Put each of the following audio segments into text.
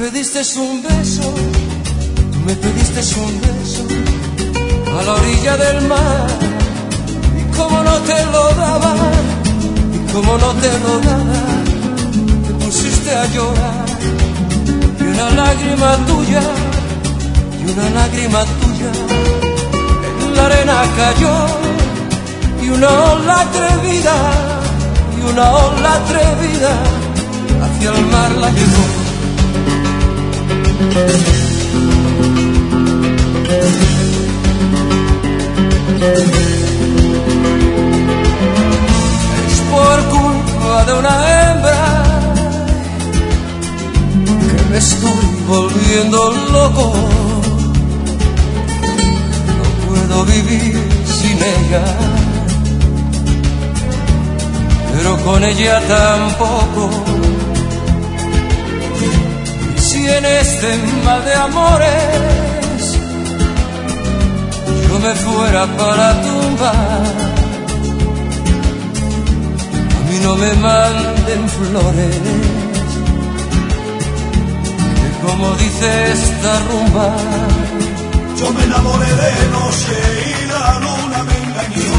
pediste un beso, tú me pediste un beso a la orilla del mar. Y como no te lo daba, y como no te lo daba, te pusiste a llorar. Y una lágrima tuya, y una lágrima tuya en la arena cayó. Y una ola atrevida, y una ola atrevida hacia el mar la llevó. Es por culpa de una hembra que me estoy volviendo loco. No puedo vivir sin ella, pero con ella tampoco. Y si en este mal de amores yo me fuera para tumbar, a mí no me manden flores, que como dice esta rumba, yo me enamoré de noche y la luna me engañó.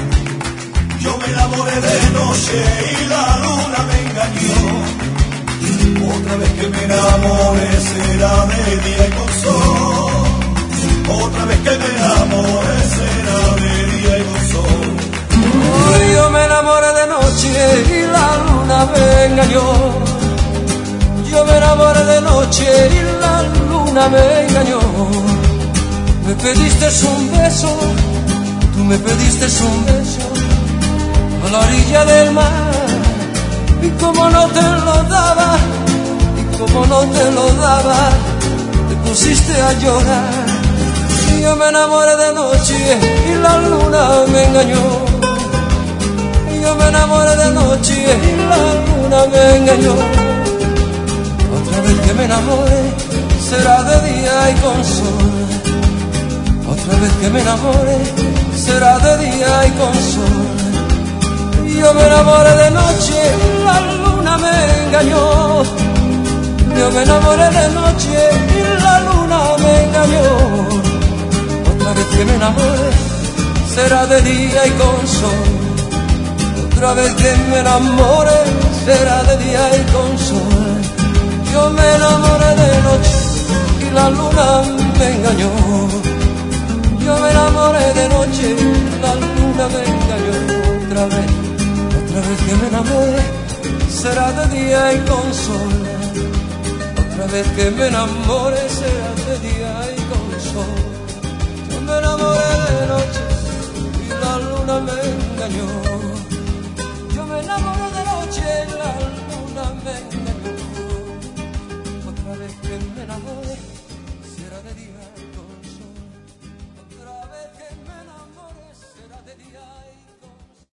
Yo me enamoré de noche y la luna me engañó. Otra vez que me enamore será de día y con sol. Otra vez que me enamore será de día y con sol. Yo me enamoré de noche y la luna me engañó. Yo me enamoré de noche y la luna me engañó. Me pediste un beso, tú me pediste un beso a la orilla del mar. Y como no te lo daba, y como no te lo daba, te pusiste a llorar. Y yo me enamoré de noche y la luna me engañó. Y yo me enamoré de noche y la luna me engañó. Otra vez que me enamore será de día y con sol. Otra vez que me enamore será de día y con sol. Yo me enamoré de noche y la luna me engañó. Yo me enamoré de noche y la luna me engañó. Otra vez que me enamore será de día y con sol. Otra vez que me enamore será de día y con sol. Yo me enamoré de noche y la luna me engañó. Yo me enamoré de noche y la luna me engañó. Otra vez que me enamore será de día y con sol. Otra vez que me enamore será de día y con sol. Yo me enamoré de noche y la luna me engañó. Yo me enamoré de noche y la luna me engañó. Otra vez que me enamore será de día y con sol. Otra vez que me enamore será de día y